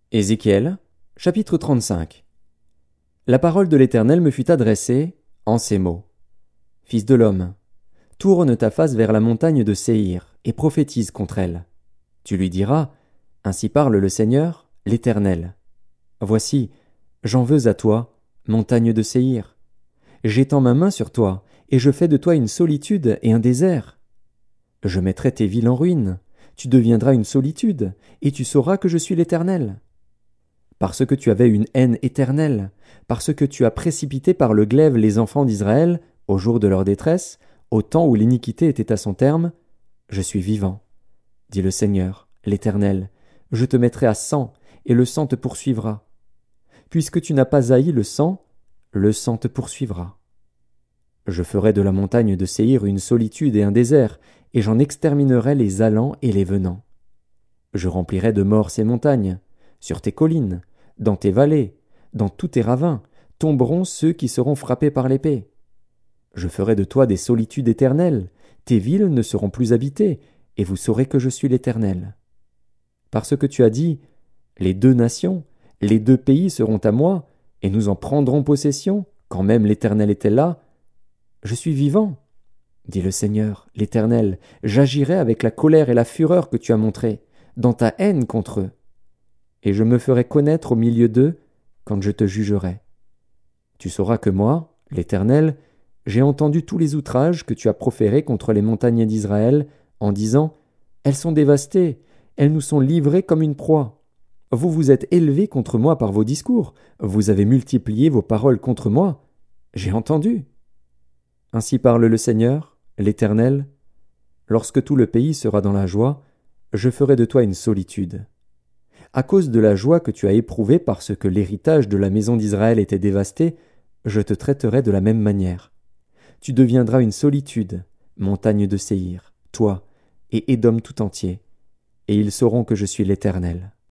Ézéchiel, chapitre 35. La parole de l'Éternel me fut adressée en ces mots. Fils de l'homme, tourne ta face vers la montagne de Séhir et prophétise contre elle. Tu lui diras, ainsi parle le Seigneur, l'Éternel. Voici, j'en veux à toi, montagne de Séhir. J'étends ma main sur toi, et je fais de toi une solitude et un désert. Je mettrai tes villes en ruine, tu deviendras une solitude, et tu sauras que je suis l'Éternel. Parce que tu avais une haine éternelle, parce que tu as précipité par le glaive les enfants d'Israël, au jour de leur détresse, au temps où l'iniquité était à son terme, je suis vivant, dit le Seigneur, l'Éternel, je te mettrai à sang, et le sang te poursuivra. Puisque tu n'as pas haï le sang te poursuivra. Je ferai de la montagne de Séhir une solitude et un désert, et j'en exterminerai les allants et les venants. Je remplirai de morts ces montagnes. Sur tes collines, dans tes vallées, dans tous tes ravins, tomberont ceux qui seront frappés par l'épée. Je ferai de toi des solitudes éternelles, tes villes ne seront plus habitées, et vous saurez que je suis l'Éternel. Parce que tu as dit, les deux nations, les deux pays seront à moi, et nous en prendrons possession, quand même l'Éternel était là. Je suis vivant, dit le Seigneur, l'Éternel, j'agirai avec la colère et la fureur que tu as montrées, dans ta haine contre eux. Et je me ferai connaître au milieu d'eux quand je te jugerai. Tu sauras que moi, l'Éternel, j'ai entendu tous les outrages que tu as proférés contre les montagnes d'Israël, en disant « Elles sont dévastées, elles nous sont livrées comme une proie. Vous vous êtes élevés contre moi par vos discours, vous avez multiplié vos paroles contre moi. J'ai entendu. » Ainsi parle le Seigneur, l'Éternel. Lorsque tout le pays sera dans la joie, je ferai de toi une solitude. À cause de la joie que tu as éprouvée parce que l'héritage de la maison d'Israël était dévasté, je te traiterai de la même manière. Tu deviendras une solitude, montagne de Séhir, toi, et Édom tout entier, et ils sauront que je suis l'Éternel.